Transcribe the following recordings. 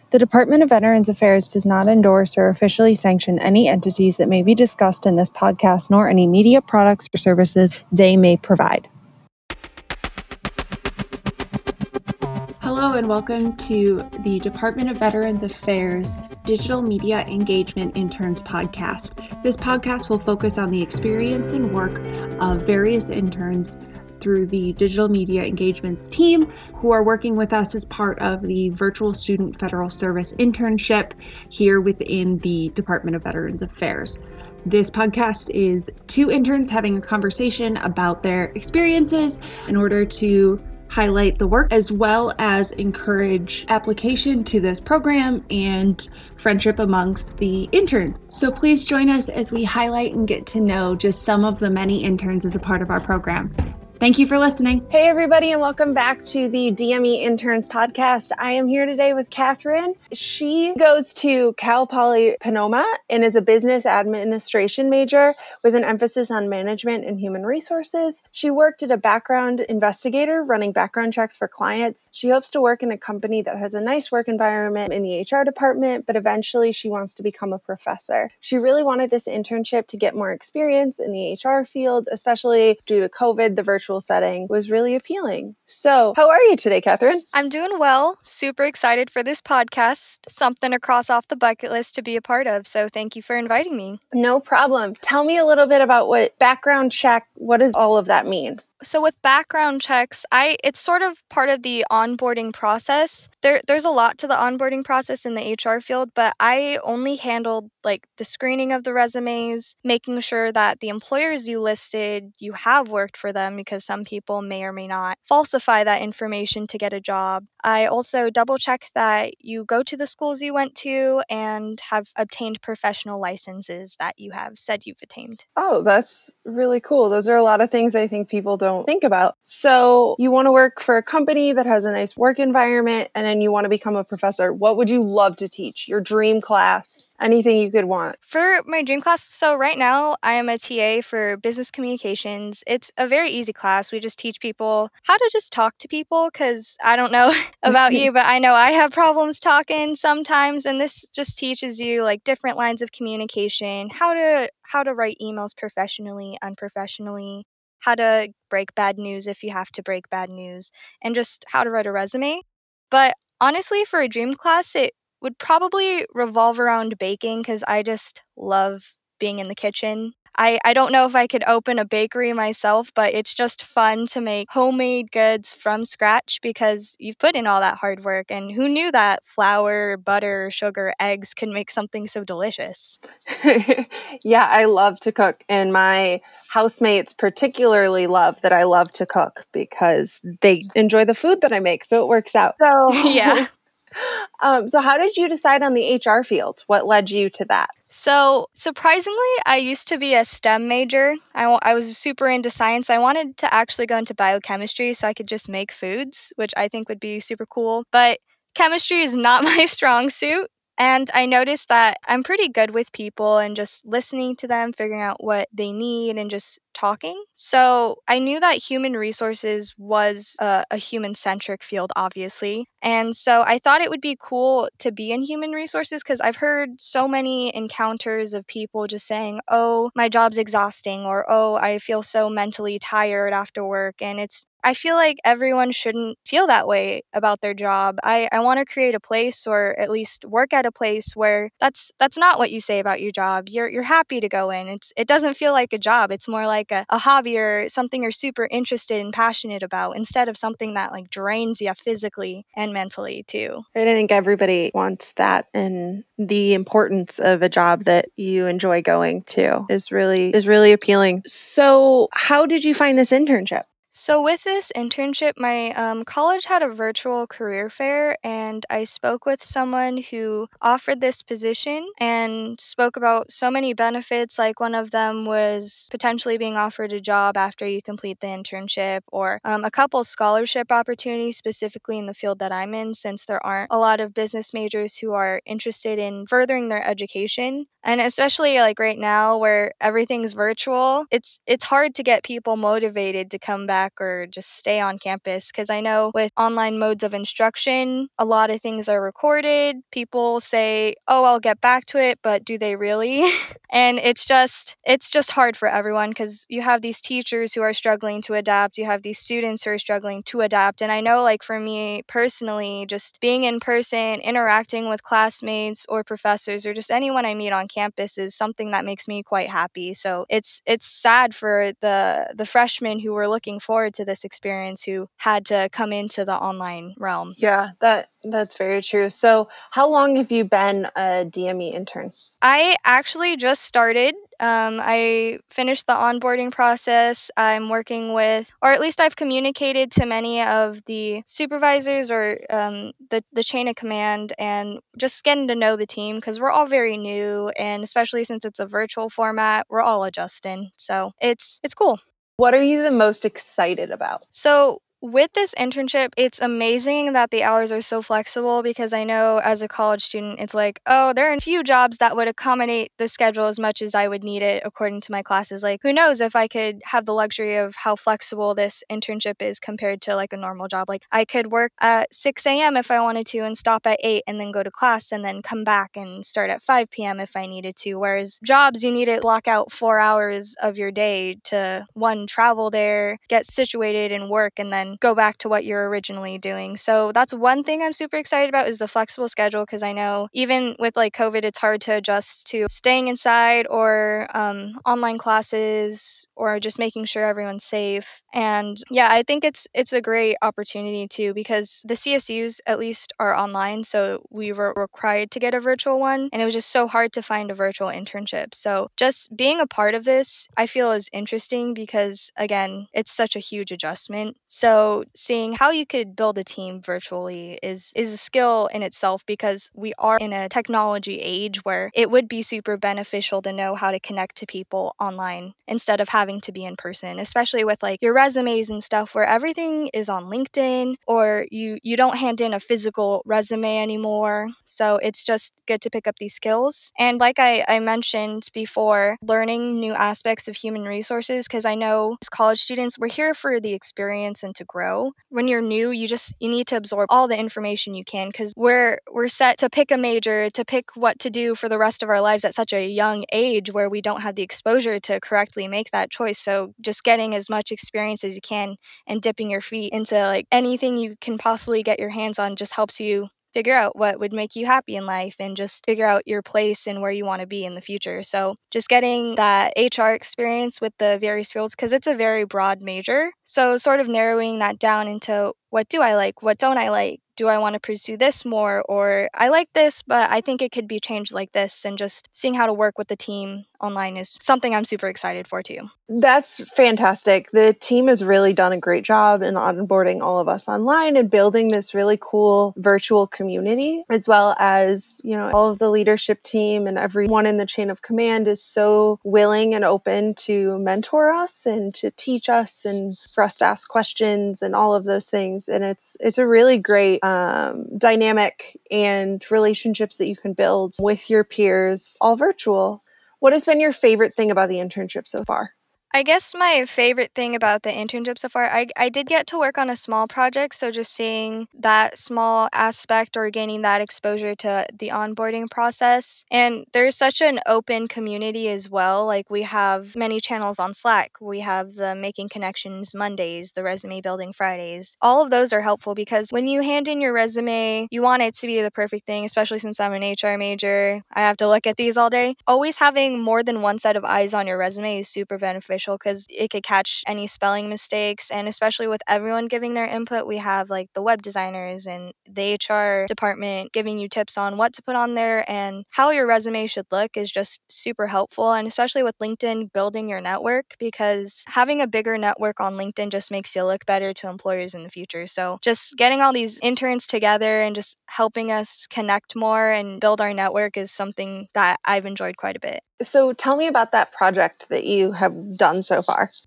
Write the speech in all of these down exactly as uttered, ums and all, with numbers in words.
The Department of Veterans Affairs does not endorse or officially sanction any entities that may be discussed in this podcast, nor any media products or services they may provide. Hello and welcome to the Department of Veterans Affairs Digital Media Engagement Interns podcast. This podcast will focus on the experience and work of various interns through the Digital Media Engagements team who are working with us as part of the Virtual Student Federal Service Internship here within the Department of Veterans Affairs. This podcast is two interns having a conversation about their experiences in order to highlight the work as well as encourage application to this program and friendship amongst the interns. So please join us as we highlight and get to know just some of the many interns as a part of our program. Thank you for listening. Hey, everybody, and welcome back to the D M E Interns podcast. I am here today with Catherine. She goes to Cal Poly Panoma and is a business administration major with an emphasis on management and human resources. She worked at a background investigator running background checks for clients. She hopes to work in a company that has a nice work environment in the H R department, but eventually she wants to become a professor. She really wanted this internship to get more experience in the H R field, especially due to COVID. The virtual setting was really appealing. So, how are you today, Catherine? I'm doing well. Super excited for this podcast. Something to cross off the bucket list to be a part of. So, thank you for inviting me. No problem. Tell me a little bit about what background check, what does all of that mean? So with background checks, I it's sort of part of the onboarding process. There there's a lot to the onboarding process in the H R field, but I only handled like the screening of the resumes, making sure that the employers you listed, you have worked for them because some people may or may not falsify that information to get a job. I also double check that you go to the schools you went to and have obtained professional licenses that you have said you've attained. Oh, that's really cool. Those are a lot of things I think people don't think about. So you want to work for a company that has a nice work environment, and then you want to become a professor. What would you love to teach? Your dream class? Anything you could want? For my dream class, so right now I am a T A for business communications. It's a very easy class. We just teach people how to just talk to people because I don't know about you, but I know I have problems talking sometimes, and this just teaches you like different lines of communication, how to how to write emails professionally, unprofessionally, how to break bad news if you have to break bad news, and just how to write a resume. But honestly, for a dream class, it would probably revolve around baking because I just love being in the kitchen. I, I don't know if I could open a bakery myself, but it's just fun to make homemade goods from scratch because you've put in all that hard work. And who knew that flour, butter, sugar, eggs can make something so delicious? Yeah, I love to cook, and my housemates particularly love that I love to cook because they enjoy the food that I make, so it works out. So, Yeah. um, so how did you decide on the H R field? What led you to that? So, surprisingly, I used to be a STEM major. I, wa- I was super into science. I wanted to actually go into biochemistry so I could just make foods, which I think would be super cool. But chemistry is not my strong suit. And I noticed that I'm pretty good with people and just listening to them, figuring out what they need, and just talking. So I knew that human resources was a, a human centric field, obviously. And so I thought it would be cool to be in human resources because I've heard so many encounters of people just saying, oh, my job's exhausting, or oh, I feel so mentally tired after work. And it's I feel like everyone shouldn't feel that way about their job. I, I want to create a place or at least work at a place where that's that's not what you say about your job. You're you're happy to go in. It's it doesn't feel like a job. It's more like a, a hobby or something you're super interested and passionate about instead of something that like drains you physically and mentally too. I think everybody wants that, and the importance of a job that you enjoy going to is really is really appealing. So, how did you find this internship? So with this internship, my um, college had a virtual career fair, and I spoke with someone who offered this position and spoke about so many benefits. Like one of them was potentially being offered a job after you complete the internship, or um, a couple scholarship opportunities specifically in the field that I'm in, since there aren't a lot of business majors who are interested in furthering their education. And especially like right now where everything's virtual, it's it's hard to get people motivated to come back back or just stay on campus. Because I know with online modes of instruction, a lot of things are recorded. People say, oh, I'll get back to it, but do they really? And it's just it's just hard for everyone because you have these teachers who are struggling to adapt. You have these students who are struggling to adapt. And I know, like, for me personally, just being in person, interacting with classmates or professors or just anyone I meet on campus is something that makes me quite happy. So it's it's sad for the the freshmen who were looking forward to this experience who had to come into the online realm. Yeah, that that's very true. So, how long have you been a D M E intern? I actually just started. Um, I finished the onboarding process. I'm working with, or at least I've communicated to many of the supervisors or um, the, the chain of command and just getting to know the team because we're all very new. And especially since it's a virtual format, we're all adjusting. So it's it's cool. What are you the most excited about? So with this internship, it's amazing that the hours are so flexible because I know as a college student, it's like, oh, there are a few jobs that would accommodate the schedule as much as I would need it according to my classes. Like, who knows if I could have the luxury of how flexible this internship is compared to like a normal job. Like, I could work at six a.m. if I wanted to and stop at eight and then go to class and then come back and start at five p.m. if I needed to. Whereas jobs, you need to block out four hours of your day to, one, travel there, get situated and work, and then go back to what you're originally doing. So that's one thing I'm super excited about is the flexible schedule because I know even with like COVID, it's hard to adjust to staying inside or um, online classes or just making sure everyone's safe. And yeah, I think it's it's a great opportunity too because the C S Us at least are online, so we were required to get a virtual one, and it was just so hard to find a virtual internship. So just being a part of this, I feel is interesting because again, it's such a huge adjustment. So seeing how you could build a team virtually is is a skill in itself because we are in a technology age where it would be super beneficial to know how to connect to people online instead of having to be in person, especially with like your resumes and stuff where everything is on LinkedIn or you you don't hand in a physical resume anymore. So it's just good to pick up these skills. And like I, I mentioned before, learning new aspects of human resources because I know as college students, we're here for the experience and to grow. When you're new, you just you need to absorb all the information you can because we're we're set to pick a major, to pick what to do for the rest of our lives at such a young age where we don't have the exposure to correctly make that choice. So just getting as much experience as you can and dipping your feet into like anything you can possibly get your hands on just helps you figure out what would make you happy in life and just figure out your place and where you want to be in the future. So just getting that H R experience with the various fields because it's a very broad major. So sort of narrowing that down into what do I like? What don't I like? Do I want to pursue this more? Or I like this, but I think it could be changed like this. And just seeing how to work with the team online is something I'm super excited for too. That's fantastic. The team has really done a great job in onboarding all of us online and building this really cool virtual community, as well as, you know, all of the leadership team and everyone in the chain of command is so willing and open to mentor us and to teach us and for us to ask questions and all of those things. And it's it's a really great um, dynamic and relationships that you can build with your peers, all virtual. What has been your favorite thing about the internship so far? I guess my favorite thing about the internship so far, I, I did get to work on a small project. So just seeing that small aspect or gaining that exposure to the onboarding process. And there's such an open community as well. Like we have many channels on Slack. We have the Making Connections Mondays, the Resume Building Fridays. All of those are helpful because when you hand in your resume, you want it to be the perfect thing, especially since I'm an H R major. I have to look at these all day. Always having more than one set of eyes on your resume is super beneficial because it could catch any spelling mistakes. And especially with everyone giving their input, we have like the web designers and the H R department giving you tips on what to put on there and how your resume should look is just super helpful. And especially with LinkedIn, building your network because having a bigger network on LinkedIn just makes you look better to employers in the future. So just getting all these interns together and just helping us connect more and build our network is something that I've enjoyed quite a bit. So tell me about that project that you have done so far.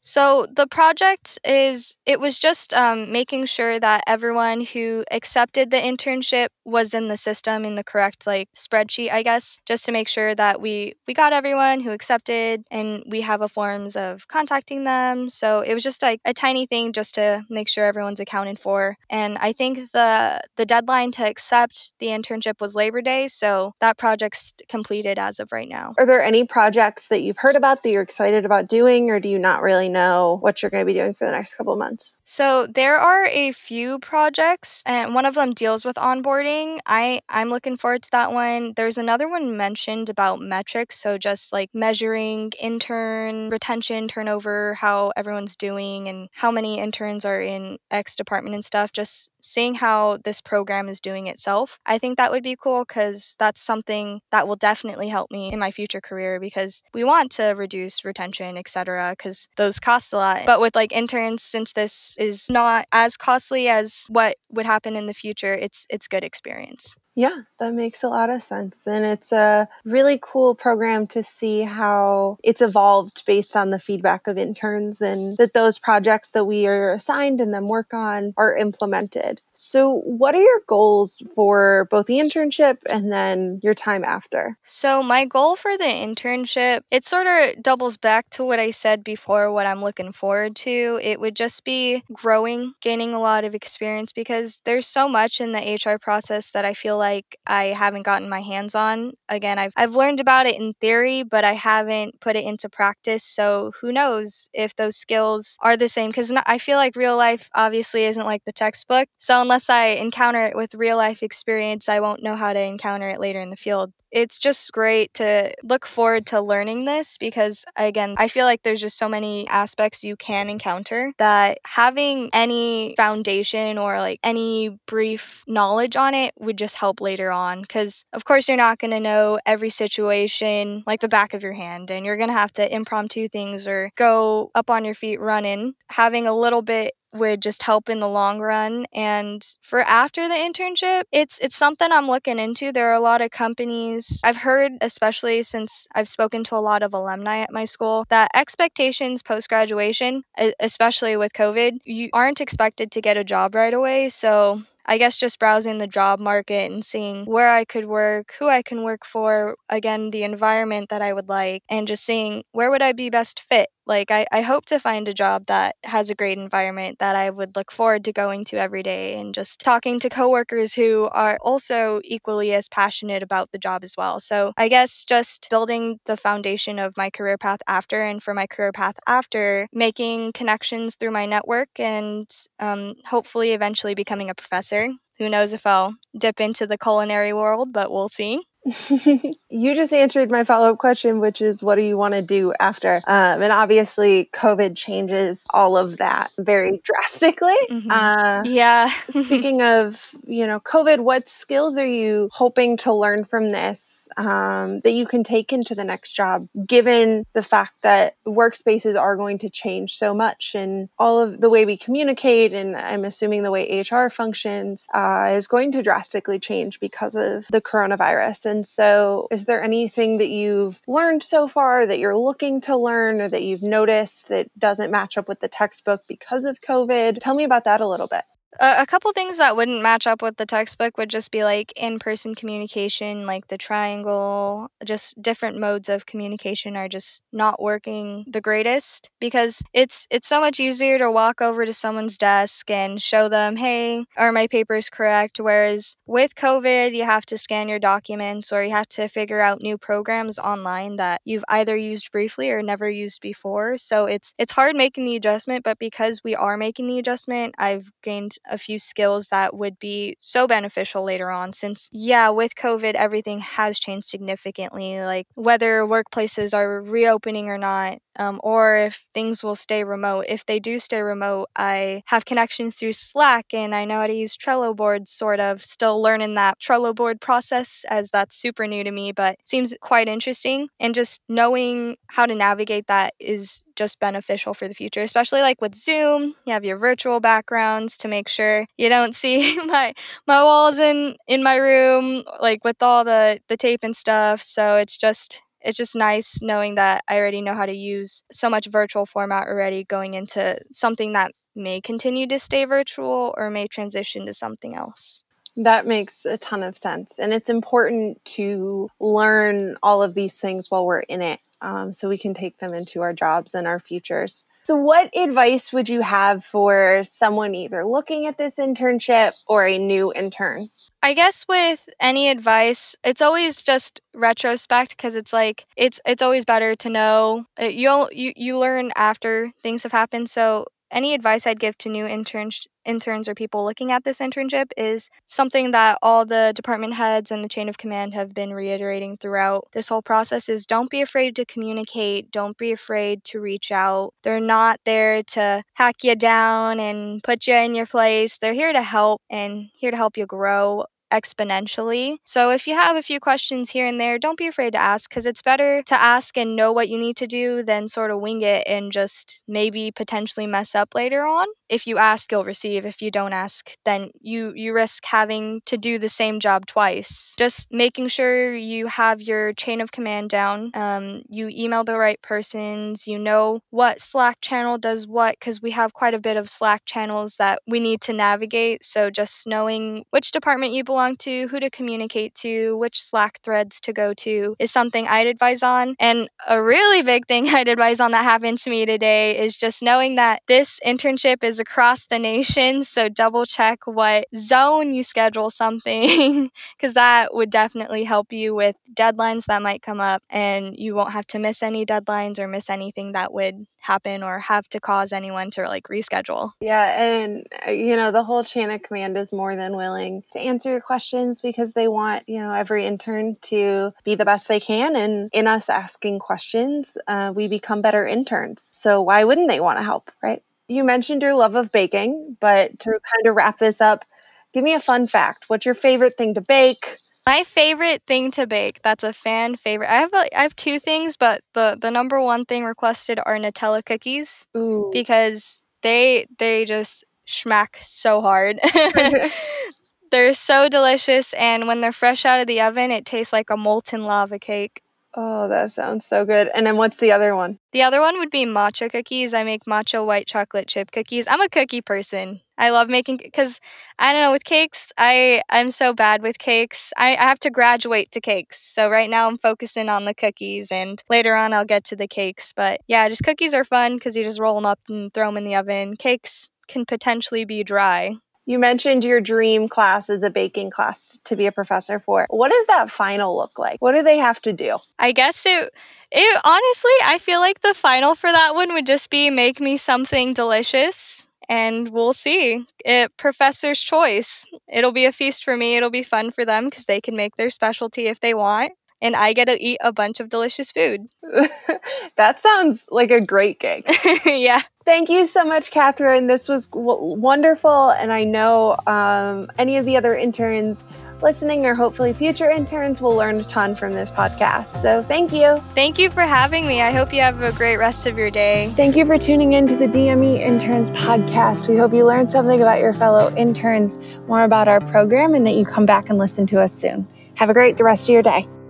So the project is, it was just um, making sure that everyone who accepted the internship was in the system in the correct like spreadsheet, I guess, just to make sure that we we got everyone who accepted and we have a forms of contacting them. So it was just like a tiny thing just to make sure everyone's accounted for. And I think the the deadline to accept the internship was Labor Day, so that project's completed as of right now. Are there any projects that you've heard about that you're excited about doing, or do you not really know what you're going to be doing for the next couple of months? So there are a few projects, and one of them deals with onboarding. I I'm looking forward to that one. There's another one mentioned about metrics, so just like measuring intern retention, turnover, how everyone's doing, and how many interns are in X department and stuff. Just seeing how this program is doing itself. I think that would be cool because that's something that will definitely help me in my future career because we want to reduce retention, et cetera, because those cost a lot. But with like interns, since this is not as costly as what would happen in the future, it's it's good experience. Yeah, that makes a lot of sense. And it's a really cool program to see how it's evolved based on the feedback of interns and that those projects that we are assigned and then work on are implemented. So what are your goals for both the internship and then your time after? So my goal for the internship, it sort of doubles back to what I said before, what I'm looking forward to. It would just be growing, gaining a lot of experience because there's so much in the H R process that I feel like I haven't gotten my hands on. Again, I've I've learned about it in theory, but I haven't put it into practice. So who knows if those skills are the same because I feel like real life obviously isn't like the textbook. So unless I encounter it with real life experience, I won't know how to encounter it later in the field. It's just great to look forward to learning this because, again, I feel like there's just so many aspects you can encounter that having any foundation or like any brief knowledge on it would just help later on. Because, of course, you're not going to know every situation like the back of your hand, and you're going to have to impromptu things or go up on your feet running. Having a little bit would just help in the long run. And for after the internship, it's it's something I'm looking into. There are a lot of companies I've heard, especially since I've spoken to a lot of alumni at my school, that expectations post graduation, especially with COVID, you aren't expected to get a job right away. So I guess just browsing the job market and seeing where I could work, who I can work for, again, the environment that I would like, and just seeing where would I be best fit. Like, I, I hope to find a job that has a great environment that I would look forward to going to every day and just talking to coworkers who are also equally as passionate about the job as well. So I guess just building the foundation of my career path after, and for my career path after, making connections through my network and um, hopefully eventually becoming a professor. Who knows if I'll dip into the culinary world, but we'll see. You just answered my follow-up question, which is what do you want to do after? Um, and obviously, COVID changes all of that very drastically. Mm-hmm. Uh, yeah. Speaking of, you know, COVID, what skills are you hoping to learn from this um, that you can take into the next job, given the fact that workspaces are going to change so much and all of the way we communicate, and I'm assuming the way H R functions uh, is going to drastically change because of the coronavirus. And so is there anything that you've learned so far that you're looking to learn or that you've noticed that doesn't match up with the textbook because of COVID? Tell me about that a little bit. A, a couple things that wouldn't match up with the textbook would just be like in-person communication, like the triangle, just different modes of communication are just not working the greatest because it's it's so much easier to walk over to someone's desk and show them, hey, are my papers correct? Whereas with COVID, you have to scan your documents or you have to figure out new programs online that you've either used briefly or never used before. So it's it's hard making the adjustment, but because we are making the adjustment, I've gained a few skills that would be so beneficial later on since, yeah, with COVID, everything has changed significantly, like whether workplaces are reopening or not, um, or if things will stay remote. If they do stay remote, I have connections through Slack and I know how to use Trello boards, sort of still learning that Trello board process as that's super new to me, but seems quite interesting. And just knowing how to navigate that is just beneficial for the future, especially like with Zoom, you have your virtual backgrounds to make sure you don't see my my walls in in my room like with all the the tape and stuff. So it's just it's just nice knowing that I already know how to use so much virtual format already going into something that may continue to stay virtual or may transition to something else. That makes a ton of sense. And it's important to learn all of these things while we're in it, um, so we can take them into our jobs and our futures. So what advice would you have for someone either looking at this internship or a new intern? I guess with any advice, it's always just retrospect, because it's like it's it's always better to know. uh, You'll you you learn after things have happened. So any advice I'd give to new interns interns or people looking at this internship is something that all the department heads and the chain of command have been reiterating throughout this whole process is don't be afraid to communicate, don't be afraid to reach out. They're not there to hack you down and put you in your place. They're here to help and here to help you grow exponentially. So if you have a few questions here and there, don't be afraid to ask, because it's better to ask and know what you need to do than sort of wing it and just maybe potentially mess up later on. If you ask, you'll receive. If you don't ask, then you you risk having to do the same job twice. Just making sure you have your chain of command down. Um, you email the right persons. You know what Slack channel does what, because we have quite a bit of Slack channels that we need to navigate. So just knowing which department you belong to, who to communicate to, which Slack threads to go to is something I'd advise on. And a really big thing I'd advise on that happened to me today is just knowing that this internship is across the nation. So double check what zone you schedule something, because that would definitely help you with deadlines that might come up, and you won't have to miss any deadlines or miss anything that would happen or have to cause anyone to like reschedule. Yeah, and uh, you know, the whole chain of command is more than willing to answer your questions because they want, you know, every intern to be the best they can. And in us asking questions, uh, we become better interns. So why wouldn't they want to help, right? You mentioned your love of baking, but to kind of wrap this up, give me a fun fact. What's your favorite thing to bake? My favorite thing to bake, that's a fan favorite. I have a, I have two things, but the the number one thing requested are Nutella cookies, Ooh. because they they just schmack so hard. They're so delicious, and when they're fresh out of the oven, it tastes like a molten lava cake. Oh, that sounds so good. And then what's the other one? The other one would be matcha cookies. I make matcha white chocolate chip cookies. I'm a cookie person. I love making, because I don't know, with cakes, I I'm so bad with cakes. I, I have to graduate to cakes. So right now I'm focusing on the cookies, and later on I'll get to the cakes. But yeah, just cookies are fun because you just roll them up and throw them in the oven. Cakes can potentially be dry. You mentioned your dream class is a baking class to be a professor for. What does that final look like? What do they have to do? I guess it, it honestly, I feel like the final for that one would just be make me something delicious, and we'll see. It professor's choice. It'll be a feast for me. It'll be fun for them because they can make their specialty if they want, and I get to eat a bunch of delicious food. That sounds like a great gig. Yeah. Thank you so much, Catherine. This was w- wonderful. And I know um, any of the other interns listening, or hopefully future interns, will learn a ton from this podcast. So thank you. Thank you for having me. I hope you have a great rest of your day. Thank you for tuning in to the D M E Interns podcast. We hope you learned something about your fellow interns, more about our program, and that you come back and listen to us soon. Have a great rest of your day.